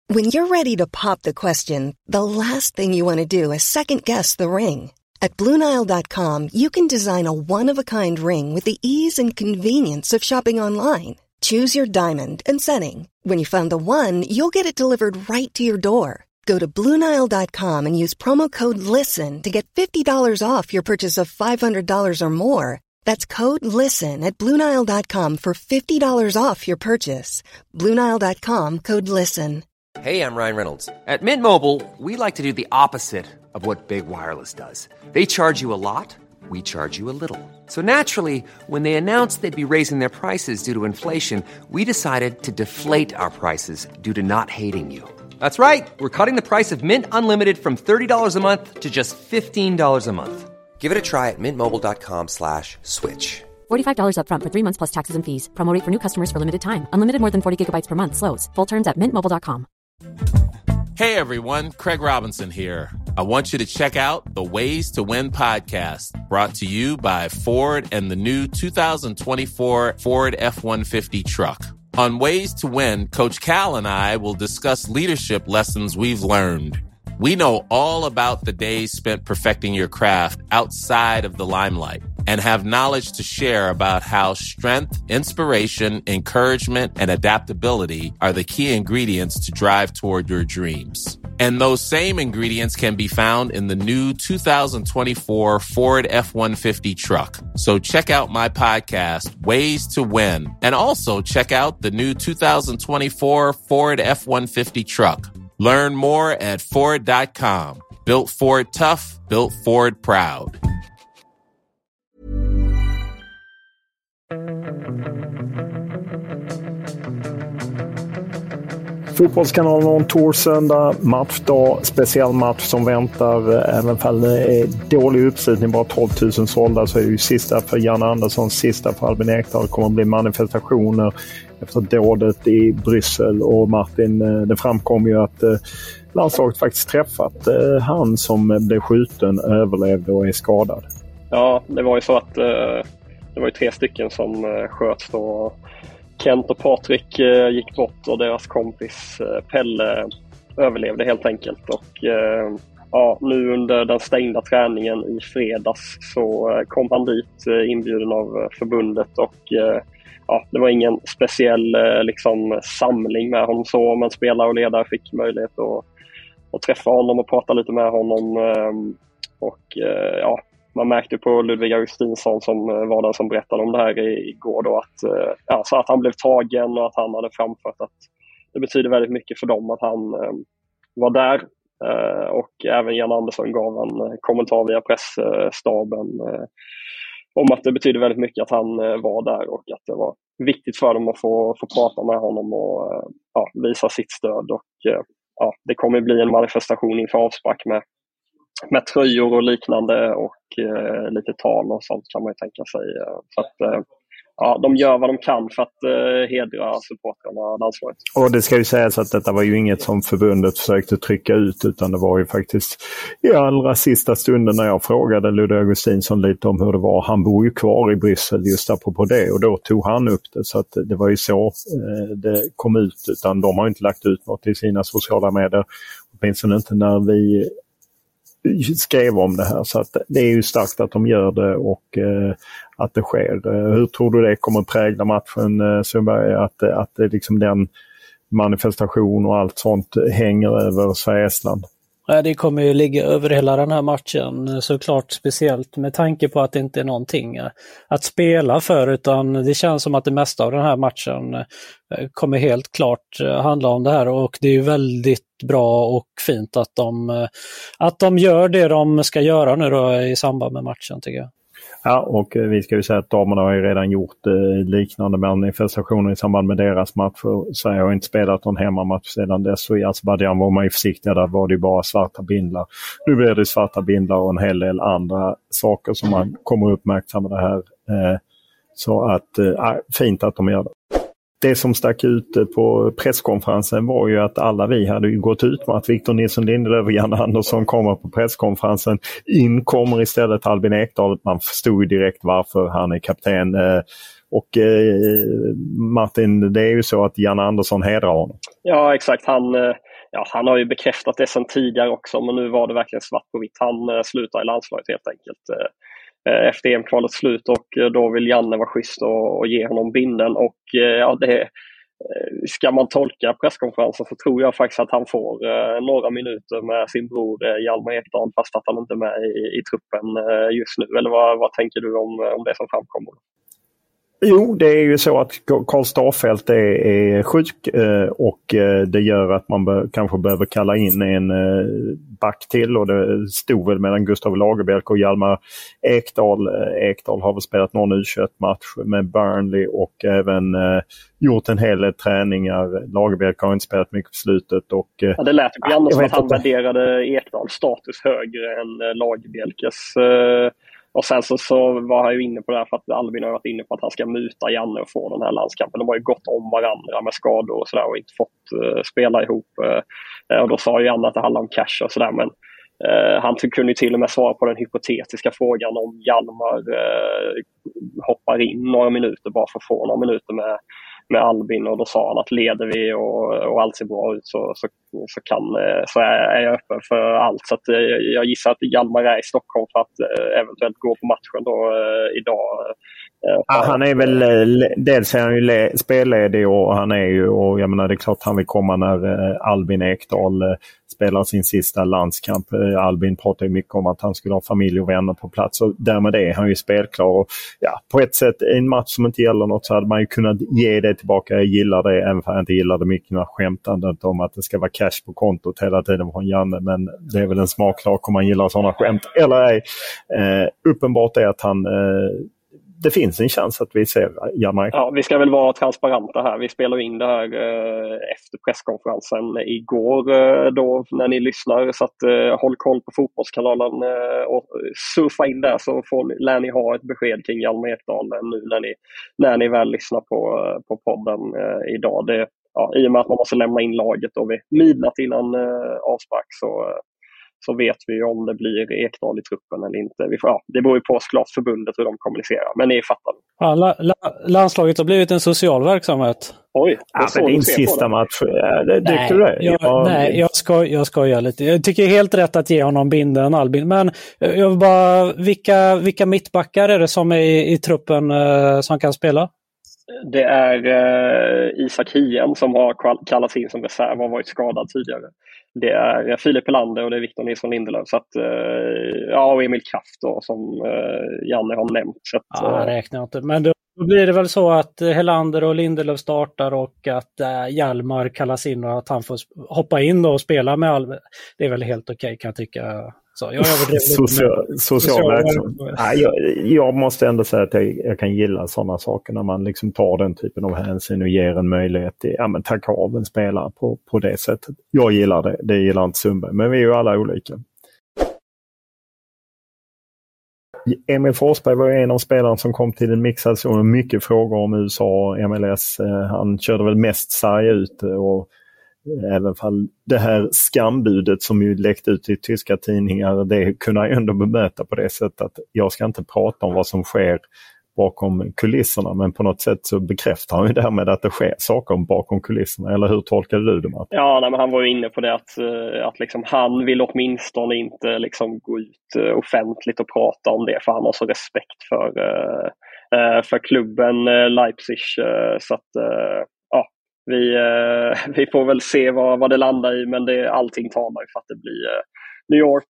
When you're ready to pop the question, the last thing you want to do is second-guess the ring. At BlueNile.com, you can design a one-of-a-kind ring with the ease and convenience of shopping online. Choose your diamond and setting. When you find the one, you'll get it delivered right to your door. Go to BlueNile.com and use promo code LISTEN to get $50 off your purchase of $500 or more. That's code LISTEN at BlueNile.com for $50 off your purchase. BlueNile.com, code LISTEN. Hey, I'm Ryan Reynolds. At Mint Mobile, we like to do the opposite of what Big Wireless does. They charge you a lot, we charge you a little. So naturally, when they announced they'd be raising their prices due to inflation, we decided to deflate our prices due to not hating you. That's right. We're cutting the price of Mint Unlimited from $30 a month to just $15 a month. Give it a try at mintmobile.com/switch. $45 up front for 3 months plus taxes and fees. Promo rate for new customers for limited time. Unlimited more than 40 gigabytes per month. Slows full terms at mintmobile.com. Hey everyone, Craig Robinson here. I want you to check out the Ways to Win podcast, brought to you by Ford and the new 2024 Ford F-150 truck. On Ways to Win, Coach Cal and I will discuss leadership lessons we've learned. We know all about the days spent perfecting your craft outside of the limelight and have knowledge to share about how strength, inspiration, encouragement, and adaptability are the key ingredients to drive toward your dreams. And those same ingredients can be found in the new 2024 Ford F-150 truck. So check out my podcast, Ways to Win, and also check out the new 2024 Ford F-150 truck. Learn more at Ford.com. Built Ford tough, built Ford proud. Fotbollskanalen on tour söndag, matchdag, speciell match som väntar. Även om det är dålig uppslutning, bara 12 000 sålda, så är det ju sista för Jan Andersson, sista för Albin Ekdal. Det kommer att bli manifestationer efter dådet i Bryssel. Och Martin, det framkom ju att landslaget faktiskt träffat han som blev skjuten, överlevde och är skadad. Ja, det var ju så att det var ju 3 stycken som sköts då. Kent och Patrik gick bort och deras kompis Pelle överlevde helt enkelt. Och ja, nu under den stängda träningen i fredags så kom han dit inbjuden av förbundet och ja, det var ingen speciell liksom samling med honom så, men spelare och ledare fick möjlighet att träffa honom och prata lite med honom. Och ja, man märkte på Ludvig Augustinsson som var den som berättade om det här igår då att, så att han blev tagen och att han hade framfört att det betyder väldigt mycket för dem att han var där. Och även Jan Andersson gav en kommentar via pressstaben om att det betyder väldigt mycket att han var där och att det var viktigt för dem att få prata med honom och visa sitt stöd. Och ja, det kommer bli en manifestation inför avspark med tröjor och liknande och lite tal och sånt kan man ju tänka sig. Så att ja, de gör vad de kan för att hedra supportrarna landslaget. Och det ska ju sägas att detta var ju inget som förbundet försökte trycka ut, utan det var ju faktiskt i allra sista stunden när jag frågade Ludvig Augustinsson lite om hur det var. Han bor ju kvar i Bryssel just apropå det, och då tog han upp det, så att det var ju så det kom ut, utan de har inte lagt ut något i sina sociala medier, åtminstone inte när vi skrev om det här, så att det är ju starkt att de gör det och att det sker. Hur tror du det kommer att prägla matchen, Sundberg, att det liksom den manifestation och allt sånt hänger över Sverige-Estland? Det kommer ju ligga över hela den här matchen, såklart, speciellt med tanke på att det inte är någonting att spela för, utan det känns som att det mesta av den här matchen kommer helt klart handla om det här, och det är ju väldigt bra och fint att de gör det de ska göra nu då i samband med matchen, tycker jag. Ja, och vi ska ju säga att damerna har ju redan gjort liknande manifestationer i samband med deras match. Sverige har inte spelat någon hemmamatch sedan dess, så i Azerbaijan var man ju försiktiga, där var det ju bara svarta bindlar. Nu blir det svarta bindlar och en hel del andra saker som man kommer uppmärksamma det här. Så att fint att de gör det. Det som stack ut på presskonferensen var ju att alla vi hade ju gått ut med att Victor Nilsson Lindelöf och Jan Andersson kommer på presskonferensen. In kommer istället Albin Ekdal. Man förstod ju direkt varför, han är kapten. Och Martin, det är ju så att Jan Andersson hedrar honom. Ja, exakt. han har ju bekräftat det sedan tidigare också, men nu var det verkligen svart på vitt. Han slutar i landslaget helt enkelt efter EM-kvalets slut, och då vill Janne vara schysst och ge honom binden. Och ska man tolka presskonferensen så tror jag faktiskt att han får några minuter med sin bror Hjalmar Ekdal, fast att han inte är med i truppen just nu. Eller vad tänker du om det som framkommer? Jo, det är ju så att Karl Starfelt är sjuk och det gör att man kanske behöver kalla in en back till, och det stod väl mellan Gustav Lagerbielke och Hjalmar Ekdal. Ekdal har väl spelat någon U21-match med Burnley och även gjort en hel del träningar. Lagerbielke har inte spelat mycket på slutet. Och, det lät ju gärna som att han värderade Ekdals status högre än Lagerbielkes. Och sen så var han ju inne på det här, för att Albin har varit inne på att han ska muta Janne och få den här landskampen. De har ju gått om varandra med skador och sådär och inte fått spela ihop. Och då sa ju Janne att det handlar om cash och sådär, men han kunde ju till och med svara på den hypotetiska frågan om Hjalmar hoppar in några minuter bara för att få några minuter med Albin, och då sa han att leder vi och allt ser bra ut så är jag öppen för allt. Så att jag gissar att Hjalmar är i Stockholm för att eventuellt gå på matchen då idag. Han är väl, dels är han ju spelledig, och han är ju, och jag menar det är klart han vill komma när Albin Ekdal spelar sin sista landskamp. Albin pratar ju mycket om att han skulle ha familj och vänner på plats, och därmed är han ju spelklar. Och på ett sätt, i en match som inte gäller något så hade man ju kunnat ge det tillbaka. Jag gillar det, även för jag inte gillar det mycket när skämtandet om att det ska vara cash på kontot hela tiden från Janne, men det är väl en smaksak om man gillar sådana skämt eller ej. Uppenbart är att det finns en chans att vi ser Hjalmar. Ja, vi ska väl vara transparenta här. Vi spelar in det här efter presskonferensen igår då när ni lyssnar. Så att håll koll på Fotbollskanalen och surfa in där, så lär ni ha ett besked kring Hjalmar Ekdal nu när ni väl lyssnar på podden idag. I och med att man måste lämna in laget och vid midnatt innan avspark så vet vi om det blir Ekdal i truppen eller inte. Det beror ju på såklart förbundet hur de kommunicerar, men ni fattar. Ja, landslaget har blivit en social verksamhet. Oj, det är din sista match. Jag skojar lite. Jag tycker helt rätt att ge honom binden, Albin. Men jag vill bara, vilka mittbackar är det som är i truppen som kan spela? Det är Isak Hien som har kallats in som reserv och har varit skadad tidigare. Det är Filip Helander och det är Victor Nilsson Lindelöf. Så att, och Emil Kraft då, som Janne har nämnt. Så att, jag räknar inte. Men då blir det väl så att Helander och Lindelöf startar och att Hjalmar kallas in och att han får hoppa in då och spela med Albin. Det är väl helt okej, kan jag tycka. Så jag måste ändå säga att jag kan gilla sådana saker när man liksom tar den typen av hänsyn och ger en möjlighet till tacka av en spelare på det sättet. Jag gillar det gillar inte Sundberg, men vi är ju alla olika. Emil Forsberg var en av spelarna som kom till den mixade zonen. Mycket frågor om USA och MLS. Han körde väl mest sarg ut, och även fall det här skambudet som ju läckte ut i tyska tidningar, det kunde jag ändå bemöta på det sättet att jag ska inte prata om vad som sker bakom kulisserna, men på något sätt så bekräftar han ju därmed att det sker saker bakom kulisserna. Eller hur tolkar du det, Matt? Ja, men han var ju inne på det att liksom, han vill åtminstone inte liksom gå ut offentligt och prata om det, för han har så respekt för klubben Leipzig, så att vi får väl se vad det landar i, men allting talar för att det blir New York.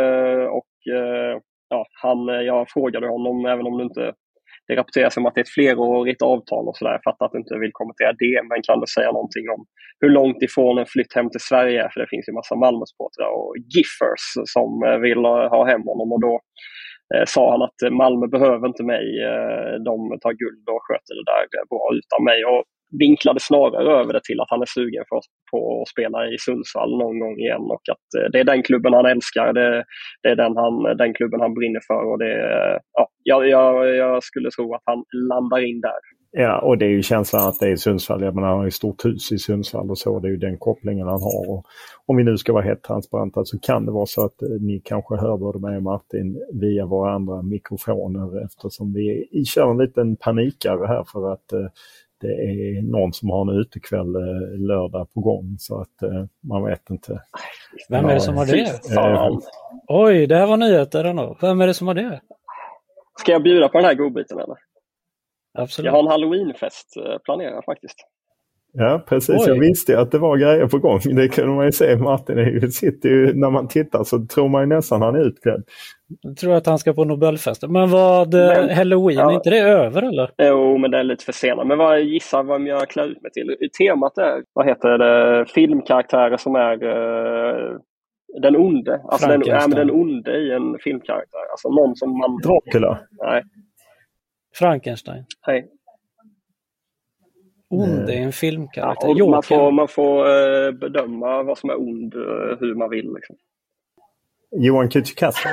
Jag frågade honom, även om det rapporteras om att det är ett flerårigt avtal och sådär, för att inte vill kommentera det, men kan du säga någonting om hur långt ifrån en flytt hem till Sverige är? För det finns ju massa Malmö-supportrar och Giffers som vill ha hem honom, och då sa han att Malmö behöver inte mig, de tar guld och sköter det där bra utan mig, och vinklade snarare över det till att han är sugen på att spela i Sundsvall någon gång igen, och att det är den klubben han älskar, det är den klubben han brinner för, och jag skulle tro att han landar in där. Ja, och det är ju känslan att det är Sundsvall. Jag menar, han har ju stort hus i Sundsvall och så. Det är ju den kopplingen han har. Och om vi nu ska vara helt transparenta så kan det vara så att ni kanske hör både mig och Martin via våra andra mikrofoner, eftersom vi kör en liten panikare här för att det är någon som har en utekväll lördag på gång, så att man vet inte. Vem är det som har det? Oj, det här var nyheter ändå. Vem är det som har det? Ska jag bjuda på den här godbiten eller? Absolut. Jag har en Halloweenfest planerad faktiskt. Ja, precis. Oj. Jag visste att det var grejer på gång. Det kunde man ju se. Martin sitter ju, när man tittar så tror man ju nästan han är utklädd. Jag tror att han ska på Nobelfesten. Men Halloween, är inte det över eller? Jo, men det är lite för sena. Men gissa vad jag klär ut mig till. Temat är, vad heter det, filmkaraktärer som är den onde. Alltså den onde i en filmkaraktär. Alltså någon som man... Dracula? Nej. Frankenstein? Nej. Ond är en filmkaraktär. Ja, man får bedöma vad som är ond hur man vill. Liksom. Johan Kücükasper.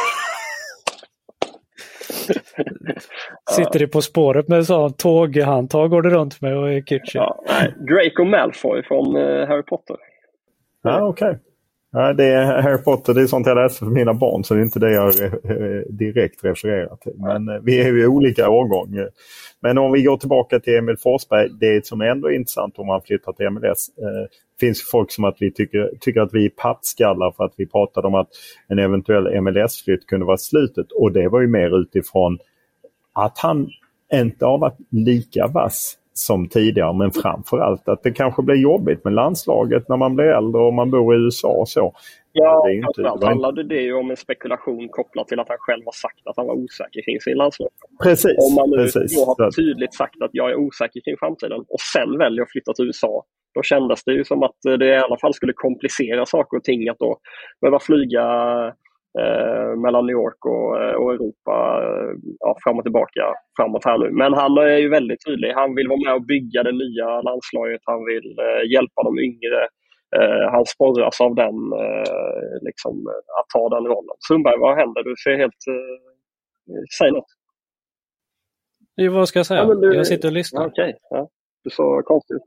Sitter det på spåret med sån tåghandtag går det runt med och är Kücük. Ja, Draco Malfoy från Harry Potter. Ja, okej. Ja, det är Harry Potter, det är sånt jag läser för mina barn, så det är inte det jag direkt refererar till. Men vi är ju olika årgång. Men om vi går tillbaka till Emil Forsberg, det som är ändå intressant om man flyttar till MLS. Finns folk som att vi tycker att vi är pattskallar för att vi pratade om att en eventuell MLS-flytt kunde vara slutet. Och det var ju mer utifrån att han inte har varit lika vass som tidigare, men framförallt att det kanske blir jobbigt med landslaget när man blir äldre och man bor i USA och så. Ja, framförallt handlade det ju om en spekulation kopplat till att han själv har sagt att han var osäker kring sin landslag. Precis. Om man nu har tydligt sagt att jag är osäker kring framtiden och sen väljer att flytta till USA, då kändes det ju som att det i alla fall skulle komplicera saker och ting att då behöva flyga mellan New York och Europa fram och tillbaka framåt här nu. Men han är ju väldigt tydlig. Han vill vara med och bygga det nya landslaget. Han vill hjälpa de yngre. Han sporras av den liksom, att ta den rollen. Sundberg, vad händer? Du ser helt... säg något. Vad ska jag säga? Jag sitter och lyssnar. Okej. Ja. Du är så konstigt.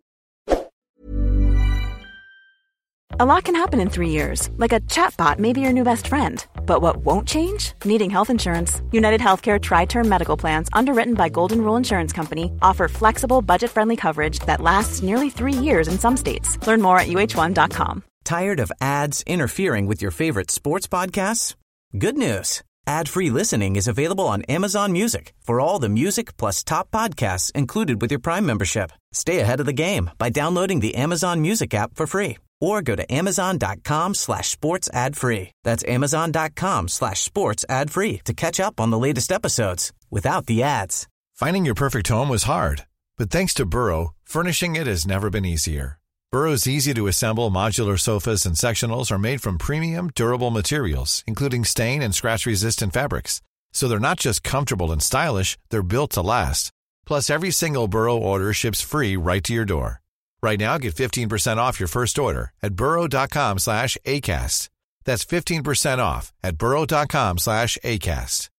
A lot can happen in 3 years, like a chatbot may be your new best friend. But what won't change? Needing health insurance. United Healthcare Tri-Term Medical Plans, underwritten by Golden Rule Insurance Company, offer flexible, budget-friendly coverage that lasts nearly 3 years in some states. Learn more at uh1.com. Tired of ads interfering with your favorite sports podcasts? Good news. Ad-free listening is available on Amazon Music for all the music plus top podcasts included with your Prime membership. Stay ahead of the game by downloading the Amazon Music app for free. Or go to amazon.com/sports ad free. That's amazon.com/sports ad free to catch up on the latest episodes without the ads. Finding your perfect home was hard, but thanks to Burrow, furnishing it has never been easier. Burrow's easy-to-assemble modular sofas and sectionals are made from premium, durable materials, including stain and scratch-resistant fabrics. So they're not just comfortable and stylish, they're built to last. Plus, every single Burrow order ships free right to your door. Right now, get 15% off your first order at burrow.com/ACAST. That's 15% off at burrow.com/ACAST.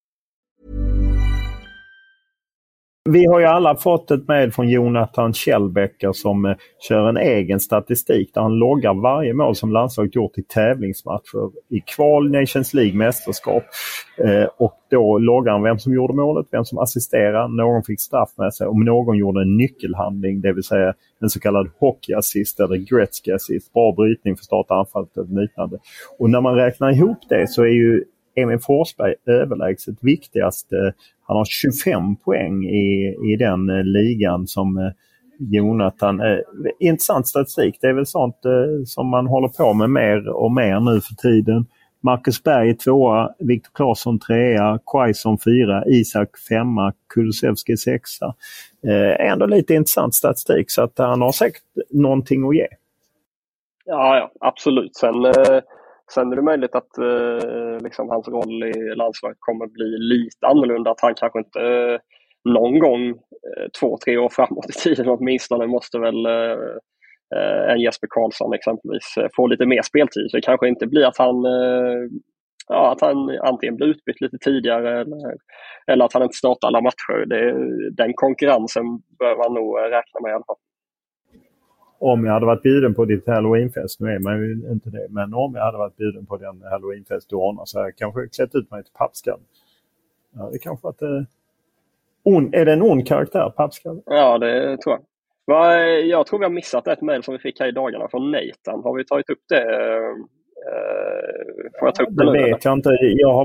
Vi har ju alla fått ett mejl från Jonathan Kjellbecker som kör en egen statistik där han loggar varje mål som landslaget gjort i tävlingsmatcher i kval, Nations League, mästerskap. Och då loggar han vem som gjorde målet, vem som assisterade, någon fick straff med sig, om någon gjorde en nyckelhandling, det vill säga en så kallad hockeyassist eller Gretzky-assist, bra brytning för starta anfallet och liknande. Och när man räknar ihop det så är ju Emil Forsberg överlägset viktigaste. Han har 25 poäng i den ligan som Jonathan. Intressant statistik. Det är väl sånt som man håller på med mer och mer nu för tiden. Marcus Berg 2, Viktor Claesson 3, Quaison 4, Isak 5, Kulusevski 6. Ändå lite intressant statistik, så att han har säkert någonting att ge. Ja, absolut. Sen är det möjligt att liksom hans roll i landslaget kommer bli lite annorlunda. Att han kanske inte någon gång 2-3 år framåt i tiden åtminstone måste väl en Jesper Karlsson exempelvis få lite mer speltid. Så det kanske inte blir att han antingen blir utbytt lite tidigare eller att han inte startar alla matcher. Den konkurrensen bör man nog räkna med i alla fall. Om jag hade varit bjuden på ditt Halloweenfest, nu är man ju inte det, men om jag hade varit bjuden på den Halloweenfest du ordnar, så här, kanske klätt ut mig till pappskall. Ja, det kanske att är det en ond karaktär, pappskall? Ja, det tror jag. Jag tror vi har missat ett mejl som vi fick här i dagarna från Nathan. Har vi tagit upp det? Får jag ta upp det nu? Det vet jag inte. Jag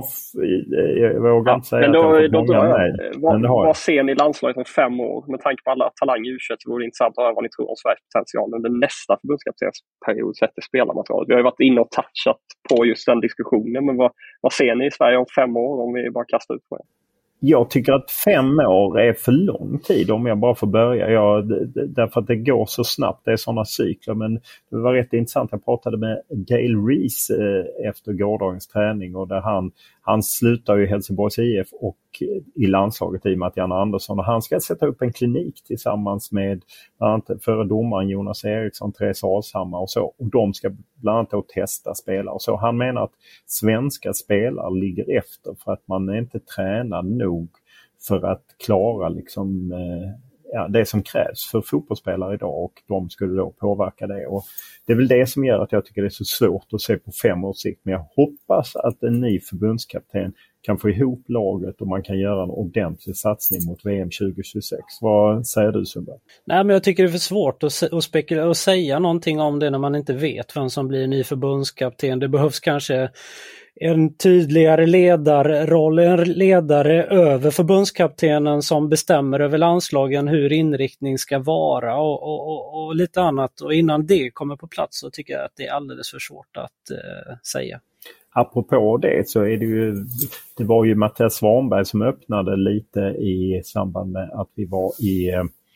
vågar inte säga men att jag får många mejl. Vad ser ni landslaget om 5 år? Med tanke på alla talanger i U21 så vore det intressant att höra vad ni tror om Sveriges potential under nästa förbundskaptensperiod sett till spelarmaterialet. Vi har ju varit inne och touchat på just den diskussionen. Men vad ser ni i Sverige om 5 år om vi bara kastar ut på det? Jag tycker att 5 år är för lång tid om jag bara får börja. Därför att det går så snabbt. Det är sådana cykler. Men det var rätt intressant. Jag pratade med Dale Reese efter gårdagens träning. Och där han slutar i Helsingborgs IF och i landslaget i och med att Janne Andersson. Och han ska sätta upp en klinik tillsammans med bland annat före domaren Jonas Eriksson, Therese Alshammar och så. Och de ska bland annat att testa spelare. Och så han menar att svenska spelare ligger efter för att man inte tränar nog för att klara liksom, det som krävs för fotbollsspelare idag, och de skulle då påverka det. Och det är väl det som gör att jag tycker det är så svårt att se på 5 års sikt. Men jag hoppas att en ny förbundskapten kan få ihop laget och man kan göra en ordentlig satsning mot VM 2026. Vad säger du, Sundberg? Nej, men jag tycker det är för svårt att säga någonting om det när man inte vet vem som blir ny förbundskapten. Det behövs kanske en tydligare ledarroll, en ledare över förbundskaptenen som bestämmer över landslagen hur inriktning ska vara och lite annat. Och innan det kommer på plats så tycker jag att det är alldeles för svårt att säga. Apropå det så är det var ju Mattias Svanberg som öppnade lite i samband med att vi var i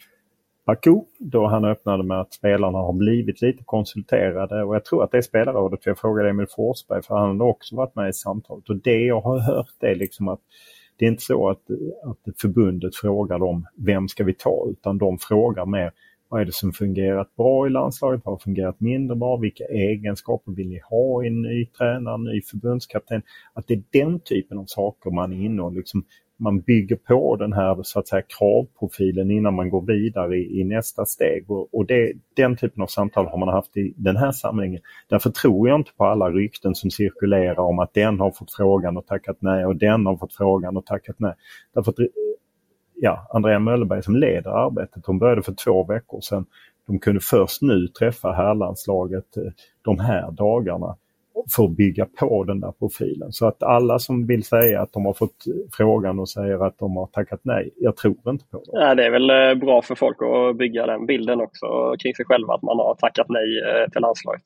Baku, då han öppnade med att spelarna har blivit lite konsulterade, och jag tror att det är spelarrådet. Jag frågade Emil Forsberg för han har också varit med i samtalet, och det jag har hört är liksom att det är inte så att förbundet frågar dem vem ska vi ta, utan de frågar mer vad är det som fungerat bra i landslaget, vad har fungerat mindre bra, vilka egenskaper vill ni ha i en ny tränare, ny förbundskapten. Att det är den typen av saker man är inne och liksom, man bygger på den här så att säga kravprofilen innan man går vidare i nästa steg. Och den typen av samtal har man haft i den här samlingen. Därför tror jag inte på alla rykten som cirkulerar om att den har fått frågan och tackat nej och den har fått frågan och tackat nej. Därför att Andrea Möllerberg som leder arbetet, hon började för 2 veckor sedan. De kunde först nu träffa herrlandslaget de här dagarna för att bygga på den där profilen. Så att alla som vill säga att de har fått frågan och säger att de har tackat nej, jag tror inte på det. Ja, det är väl bra för folk att bygga den bilden också kring sig själva, att man har tackat nej till landslaget.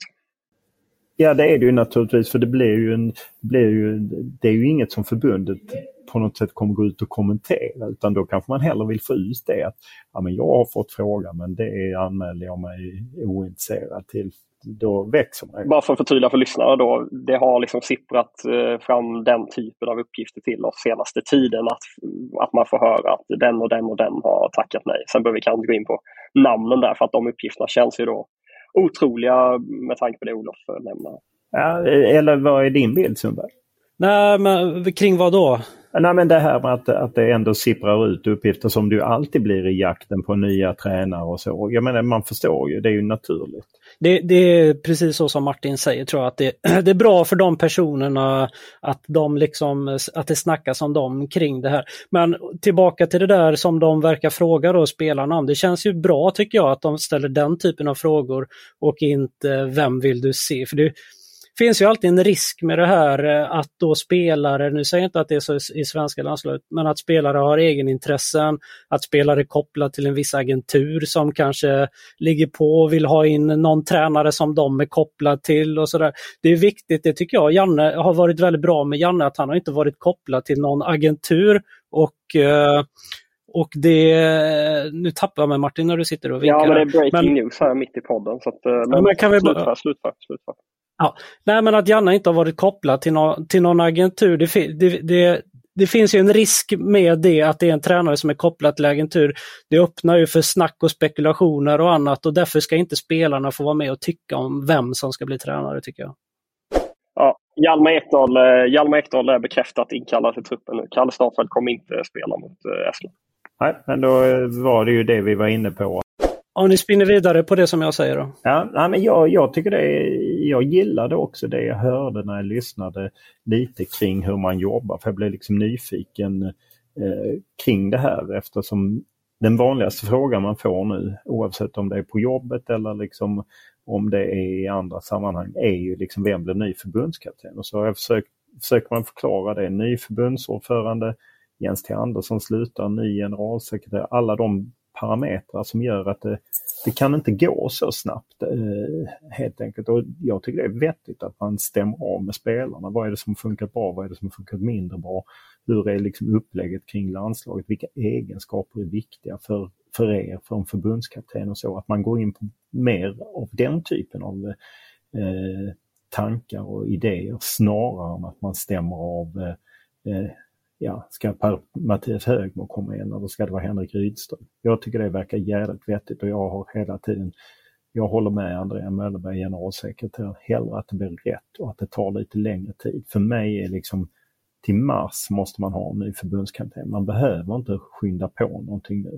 Ja, det är det ju naturligtvis, för det är ju inget som förbundet på något sätt kommer gå ut och kommentera, utan då kanske man hellre vill få ut det att men jag har fått frågan, men det anmäler jag mig ointresserad till. Då växer man. Bara för att förtydliga för lyssnare då, det har liksom sipprat fram den typen av uppgifter till oss senaste tiden, att man får höra att den och den och den har tackat nej. Sen behöver vi kanske gå in på namnen där, för att de uppgifterna känns ju då otroliga med tanke på det Olof nämner. Ja, eller vad är din bild, Sundberg? Nej, men kring vad då? Nej, men det här med att det ändå sipprar ut uppgifter som du alltid blir i jakten på nya tränare och så. Jag menar, man förstår ju, det är ju naturligt. Det är precis så som Martin säger, tror jag, att det är bra för de personerna att det snackas om dem kring det här. Men tillbaka till det där som de verkar fråga då spelarna om. Det känns ju bra, tycker jag, att de ställer den typen av frågor och inte vem vill du se, för det finns ju alltid en risk med det här att då spelare, nu säger jag inte att det är så i svenska landslaget, men att spelare har egenintressen, att spelare är kopplade till en viss agentur som kanske ligger på och vill ha in någon tränare som de är kopplad till och sådär. Det är viktigt, det tycker jag. Janne har varit väldigt bra med Janne, att han har inte varit kopplad till någon agentur, och det, nu tappar jag mig Martin när du sitter och vinkar. Ja, men det är breaking news här mitt i podden, så att men kan vi slutför. Ja, nej, men att Janne inte har varit kopplad till någon agentur, det finns ju en risk med det, att det är en tränare som är kopplad till agentur. Det öppnar ju för snack och spekulationer och annat, och därför ska inte spelarna få vara med och tycka om vem som ska bli tränare, tycker jag. Ja, Hjalmar Ekdal är bekräftat inkallad till truppen nu. Kalle Starfelt kommer inte spela mot Estland. Nej, men då var det ju det vi var inne på. Om ni spinner vidare på det som jag säger då. Ja, men jag tycker jag gillade också det jag hörde när jag lyssnade lite kring hur man jobbar. För jag blev liksom nyfiken kring det här, eftersom den vanligaste frågan man får nu, oavsett om det är på jobbet eller liksom om det är i andra sammanhang, är ju liksom vem blir ny förbundskapten? Och så har jag försöker man förklara det. Ny förbundsordförande, Jens T. Andersson slutar, ny generalsekreterare, alla de parametrar som gör att det kan inte gå så snabbt helt enkelt. Och jag tycker det är vettigt att man stämmer av med spelarna. Vad är det som funkat bra? Vad är det som funkat mindre bra? Hur är liksom upplägget kring landslaget? Vilka egenskaper är viktiga för er, för en förbundskapten och så? Att man går in på mer av den typen av tankar och idéer snarare än att man stämmer av ska Mattias Högmo komma in eller ska det vara Henrik Rydström? Jag tycker det verkar jävligt vettigt och jag har hela tiden, jag håller med Andrea Möllerberg, generalsekreterare, hellre att det blir rätt och att det tar lite längre tid. För mig är liksom till mars måste man ha en ny förbundskapten. Man behöver inte skynda på någonting nu.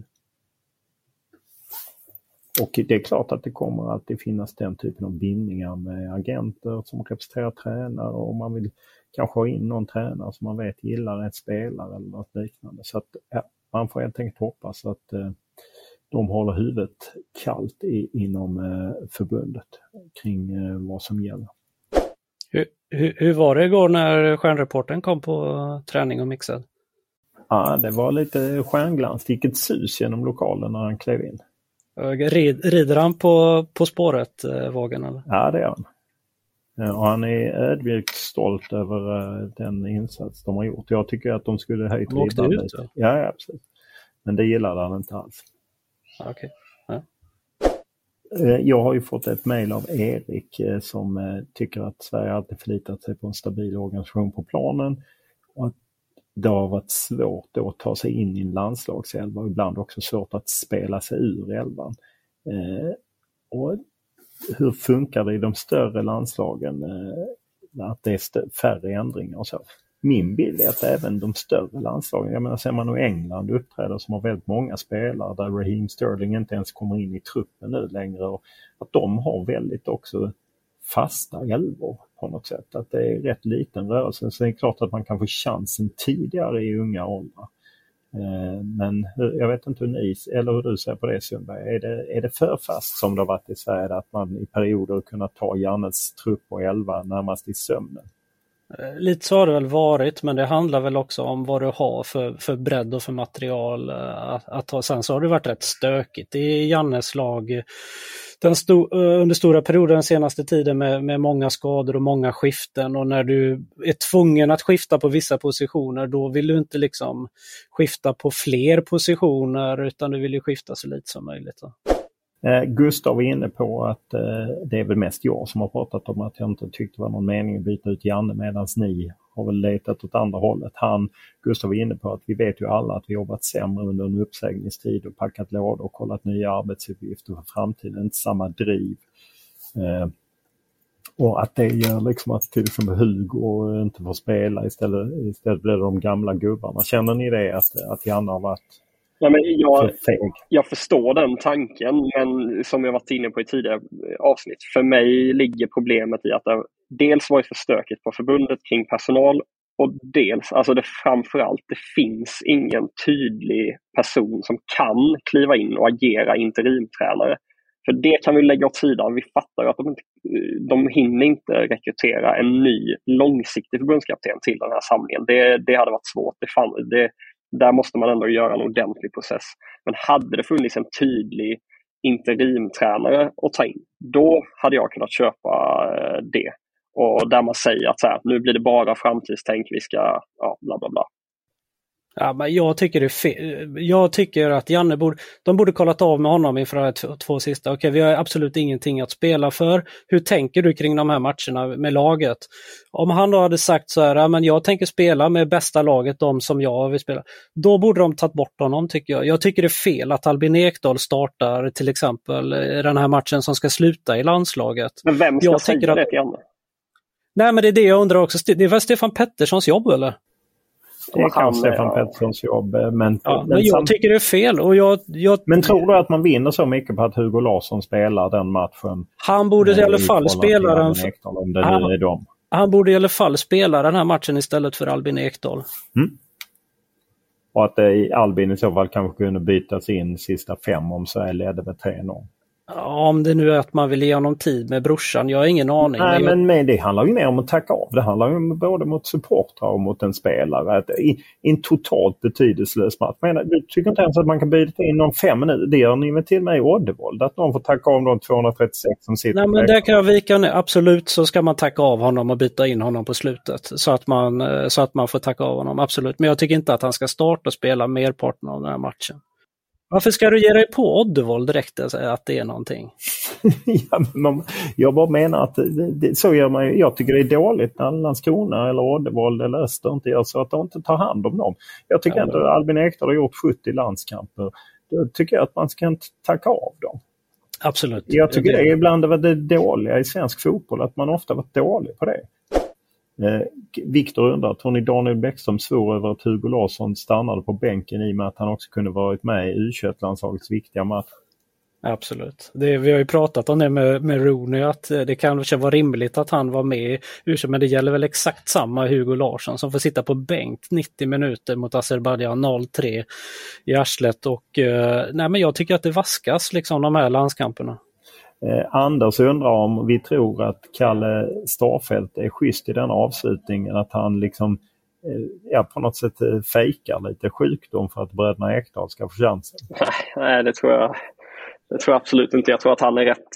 Och det är klart att det kommer alltid finnas den typen av bindningar med agenter som representerar tränare och man vill kanske ha in någon tränare som man vet gillar ett spelare eller något liknande. Så att man får helt enkelt hoppas att de håller huvudet kallt inom förbundet kring vad som gäller. Hur var det igår när stjärnreportern kom på träning och mixad? Ja, det var lite stjärnglans. Det gick ett sus genom lokalen när han klev in. Rider han på spåret, Vågen? Eller? Ja, det är han. Och han är ödmjukt stolt över den insats de har gjort. Jag tycker att de skulle höjt ribban lite. Ja, absolut. Men det gillade han inte alls. Okej. Ja. Jag har ju fått ett mejl av Erik som tycker att Sverige alltid förlitat sig på en stabil organisation på planen. Och att det har varit svårt att ta sig in i en landslagselva och ibland också svårt att spela sig ur elvan. Och hur funkar det i de större landslagen att det är färre ändringar och så? Min bild är att även de större landslagen, jag menar ser man nu England uppträder som har väldigt många spelare där Raheem Sterling inte ens kommer in i truppen nu längre och att de har väldigt också fasta elvor på något sätt. Att det är rätt liten rörelse så det är klart att man kan få chansen tidigare i unga åldrar. Men jag vet inte hur du ser på det, Sundberg. Är det för fast som det har varit i Sverige att man i perioder kunnat ta Jannes trupp och 11 närmast i sömnen? Lite så har det väl varit, men det handlar väl också om vad du har för bredd och för material att ha. Sen så har det varit rätt stökigt i Jannes lag under stora perioder den senaste tiden med många skador och många skiften, och när du är tvungen att skifta på vissa positioner då vill du inte liksom skifta på fler positioner utan du vill ju skifta så lite som möjligt. Så. Gustav är inne på att det är väl mest jag som har pratat om att jag inte tyckte det var någon mening att byta ut Janne medan ni har väl letat åt andra hållet. Gustav är inne på att vi vet ju alla att vi jobbat sämre under en uppsägningstid och packat lådor och kollat nya arbetsuppgifter för framtiden, inte samma driv. Och att det gör liksom att till exempel Hugo inte får spela, istället blir det de gamla gubbarna. Känner ni det att Janne har varit... Ja, men jag förstår den tanken, men som jag varit inne på i tidigare avsnitt, för mig ligger problemet i att det dels var för stökigt på förbundet kring personal och dels, alltså framförallt, det finns ingen tydlig person som kan kliva in och agera interimtränare. För det kan vi lägga åt sidan. Vi fattar att de hinner inte rekrytera en ny långsiktig förbundskapten till den här samlingen. Det hade varit svårt. Där måste man ändå göra en ordentlig process. Men hade det funnits en tydlig interimtränare att ta in, då hade jag kunnat köpa det. Och där man säger att så här, nu blir det bara framtidstänk, vi ska bla bla bla. Ja, men jag tycker det är fel. Jag tycker att Janne borde kollat av med honom inför de 2 sista. Okej, vi har absolut ingenting att spela för. Hur tänker du kring de här matcherna med laget? Om han då hade sagt så här, men jag tänker spela med bästa laget, de som jag vill spela. Då borde de tagit bort honom, tycker jag. Jag tycker det är fel att Albin Ekdal startar till exempel den här matchen som ska sluta i landslaget. Men vem ska säga det till Janne? Nej, men det är det jag undrar också. Det är väl Stefan Petterssons jobb, eller? Det är kanske Stefan Petterssons jobb. Men jag tycker det är fel. Och men tror du att man vinner så mycket på att Hugo Larsson spelar den matchen? Han borde i alla fall spela den. Han borde i alla fall spela den här matchen istället för Albin Ekdal. Mm. Och att Albin i så fall kanske kunde bytas in sista 5 om Sverige ledde med 3-0. Ja, om det nu är att man vill ge honom tid med brorsan, jag har ingen aning. Nej, men det handlar ju mer om att tacka av. Det handlar ju både mot supportrar och mot en spelare. I en totalt betydelselös match. Men du tycker inte ens att man kan byta in om 5 minuter? Det gör ni med till mig i Oddevold. Att någon får tacka av de 236 som sitter. Nej, men där kan jag vika ner. Absolut så ska man tacka av honom och byta in honom på slutet. Så att man får tacka av honom. Absolut. Men jag tycker inte att han ska starta och spela merparten av den här matchen. Varför ska du ge dig på Oddevold direkt och säga att det är någonting? Jag bara menar att så gör man ju. Jag tycker det är dåligt när Landskrona eller Oddevold eller Öster inte gör så att de inte tar hand om dem. Jag tycker inte att Albin Ekdal har gjort 70 landskamper. Då tycker jag att man ska inte tacka av dem. Absolut. Jag tycker det är ibland var det dåliga i svensk fotboll att man ofta varit dålig på det. Viktor undrar, tror ni Daniel Bäckström svor över att Hugo Larsson stannade på bänken i och med att han också kunde varit med i U21-landslagets viktiga match? Absolut. Vi har ju pratat om det med Rooney, att det kanske var rimligt att han var med i U21, men det gäller väl exakt samma Hugo Larsson som får sitta på bänk 90 minuter mot Azerbaijan 0-3 i arslet. Och nej, men jag tycker att det vaskas liksom de här landskamperna. Anders undrar om vi tror att Kalle Starfelt är schysst i den avslutningen, att han liksom på något sätt fejkar lite sjukdom för att bröderna Ekdal ska få chansen. Nej, det tror jag absolut inte. Jag tror att han är rätt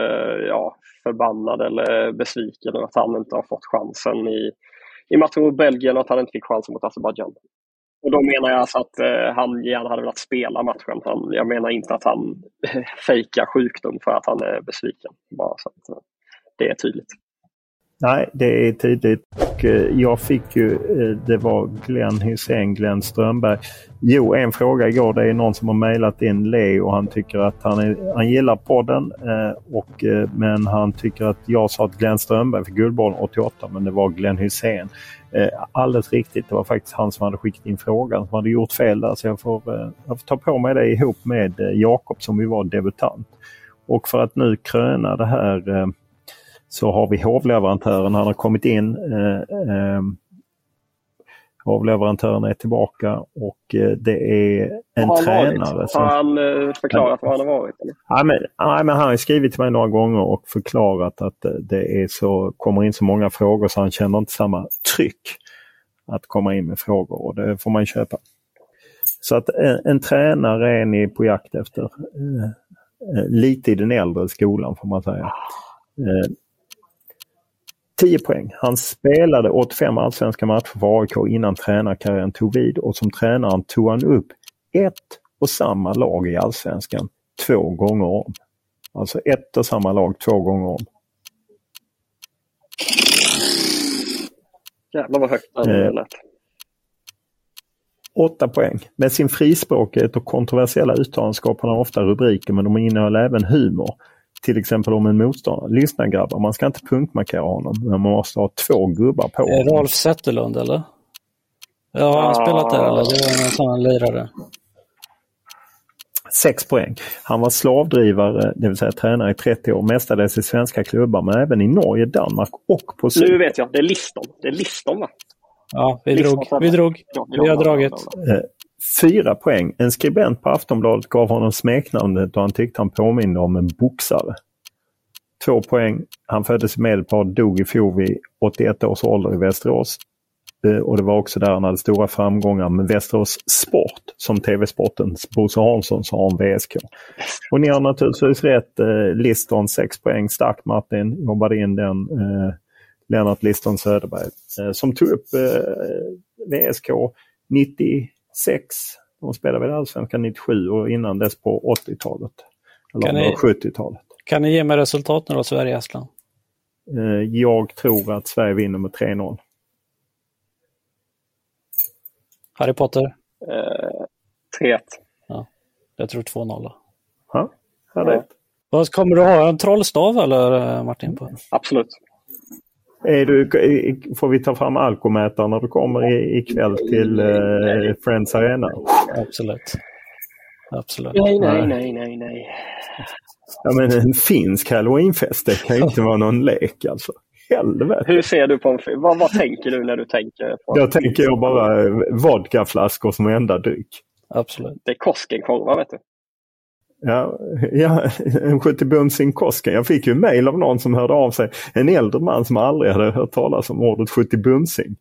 förbannad eller besviken och att han inte har fått chansen i matchen mot Belgien och att han inte fick chansen mot Azerbaijan. Och då menar jag alltså att han gärna hade velat spela matchen. Jag menar inte att han fejkar sjukdom för att han är besviken. Bara så att det är tydligt. Nej, det är tydligt. Och jag fick ju, det var Glenn Strömberg. Jo, en fråga igår. Det är någon som har mejlat in Leo och han tycker att han gillar podden. Men han tycker att jag sa att Glenn Strömberg för Guldbollen 88, men det var Glenn Hussein. Alldeles riktigt, det var faktiskt han som hade skickat in frågan som hade gjort fel där, så jag får ta på mig det ihop med Jakob som vi var debutant. Och för att nu kröna det här så har vi hovleverantören, han har kommit in, hovleverantören är tillbaka och det är en tränare. Har han förklarat vad han har varit? Eller? Nej, men han har skrivit till mig några gånger och förklarat att det är så, kommer in så många frågor så han känner inte samma tryck att komma in med frågor, och det får man köpa. Så att en tränare är ni på jakt efter, lite i den äldre skolan får man säga. 10 poäng. Han spelade 85 allsvenska matcher för AIK innan tränarkarriären tog vid, och som tränaren tog han upp ett och samma lag i allsvenskan 2 gånger om. Alltså ett och samma lag 2 gånger om. Jävlar vad högt det lät. 8 poäng. Med sin frispråkighet och kontroversiella uttalanden skapar han ofta rubriker, men de innehåller även humor. Till exempel om en motståndare. Lyssna grabbar, man ska inte punktmarkera honom, men man måste ha 2 gubbar på honom. Rolf Zetterlund eller? Ja, han har spelat där, eller? Det var en sån lirare. 6 poäng. Han var slavdrivare, det vill säga tränare i 30 år, mestadels i svenska klubbar, men även i Norge, Danmark och på Nu vet jag, det är Liston va? Ja, vi har dragit. 4 poäng. En skribent på Aftonbladet gav honom smeknamnet och han tyckte han påminner om en boxare. 2 poäng. Han föddes i Medelpad, dog i fjol vid 81 års ålder i Västerås. Och det var också där han hade stora framgångar med Västerås Sport, som TV-sportens Bosse Hansson sa om VSK. Och ni har naturligtvis rätt. Liston 6 poäng. Stark Martin jobbade in den. Lennart Liston Söderberg som tog upp VSK 96. De spelade väl allsvenskan 97 och innan dess på 80-talet. Eller 70-talet. Kan ni ge mig resultat nu då, Sverige-Estland? Jag tror att Sverige vinner med 3-0. Harry Potter? 3-1. Ja, jag tror 2-0. Ja, rätt. Vad kommer du ha? En trollstav eller Martin? På? Absolut. Får vi ta fram alkomätaren när du kommer ikväll till Friends Arena? Absolut. Nej. Ja, men en finsk halloweenfest, det kan inte vara någon lek alltså. helvete. Hur ser du på en film? Vad tänker du när du tänker på Jag tänker bara vodkaflaskor som enda dryck. Absolut. Det är Koskenkorva, vet du. Ja, en 70-bumsing Kosken. Jag fick ju mejl av någon som hörde av sig. En äldre man som aldrig hade hört talas om ordet 70-bumsing.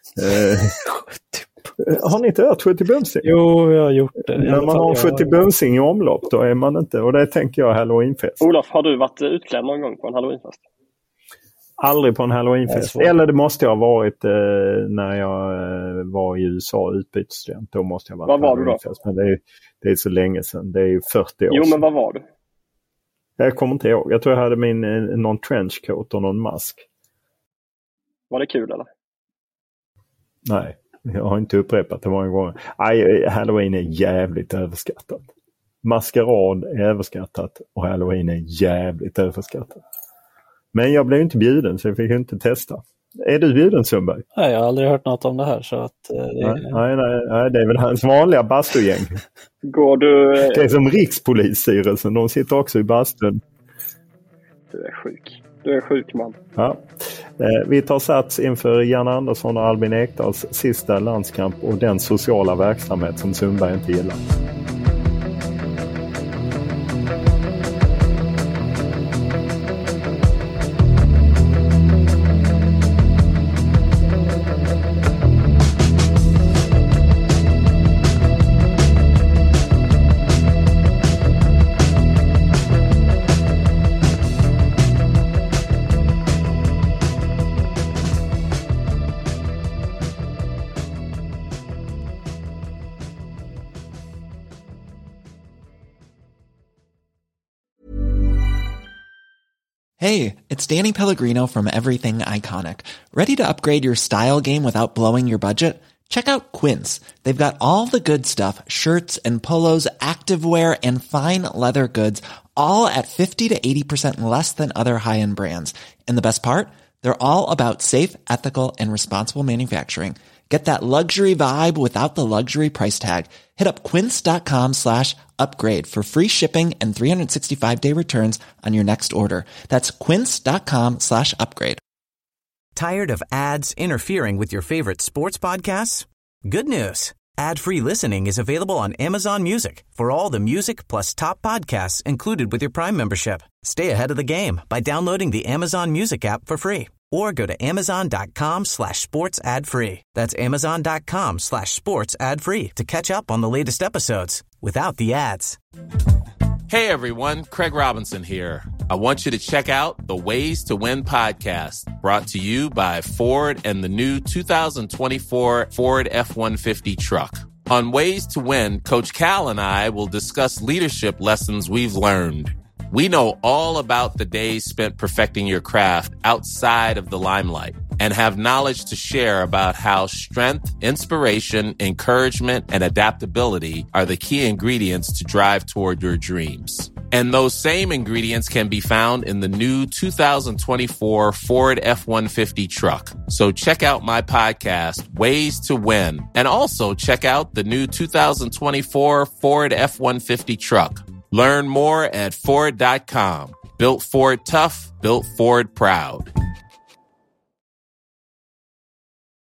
Har ni inte hört 70-bumsing? Jo, jag har gjort det. När man har 70-bumsing i omlopp, då är man inte. Och det tänker jag halloweenfest. Olof, har du varit utklädd någon gång på en halloweenfest? Aldrig på en halloweenfest. Eller det måste jag ha varit när jag var i USA utbytesstudent. Då måste jag ha varit. Vad var du då? Men det är så länge sedan. Det är 40 år sedan. Jo, men vad var du? Jag kommer inte ihåg. Jag tror jag hade någon trenchcoat och någon mask. Var det kul eller? Nej, jag har inte upprepat det många gånger. Halloween är jävligt överskattat. Maskerad är överskattat och Halloween är jävligt överskattat. Men jag blev inte bjuden så jag fick inte testa. Är du bjuden, Sundberg? Nej, jag har aldrig hört något om det här. Så att, nej, det är väl hans vanliga bastugäng. Går du... Det är som Rikspolisstyrelsen, de sitter också i bastun. Du är sjuk. Du är sjuk, man. Ja. Vi tar sats inför Jan Andersson och Albin Ekdals sista landskamp och den sociala verksamhet som Sundberg inte gillar. Hey, it's Danny Pellegrino from Everything Iconic. Ready to upgrade your style game without blowing your budget? Check out Quince. They've got all the good stuff, shirts and polos, activewear, and fine leather goods, all at 50 to 80% less than other high-end brands. And the best part? They're all about safe, ethical, and responsible manufacturing. Get that luxury vibe without the luxury price tag. Hit up quince.com/upgrade for free shipping and 365-day returns on your next order. That's quince.com/upgrade. Tired of ads interfering with your favorite sports podcasts? Good news. Ad-free listening is available on Amazon Music for all the music plus top podcasts included with your Prime membership. Stay ahead of the game by downloading the Amazon Music app for free. Or go to amazon.com/sports ad free. That's amazon.com/sports ad free to catch up on the latest episodes without the ads. Hey everyone, Craig Robinson here. I want you to check out the Ways to Win podcast, brought to you by Ford and the new 2024 Ford F-150 truck. On Ways to Win, Coach Cal and I will discuss leadership lessons we've learned. We know all about the days spent perfecting your craft outside of the limelight and have knowledge to share about how strength, inspiration, encouragement, and adaptability are the key ingredients to drive toward your dreams. And those same ingredients can be found in the new 2024 Ford F-150 truck. So check out my podcast, Ways to Win, and also check out the new 2024 Ford F-150 truck. Learn more at Ford.com. Built Ford tough, built Ford proud.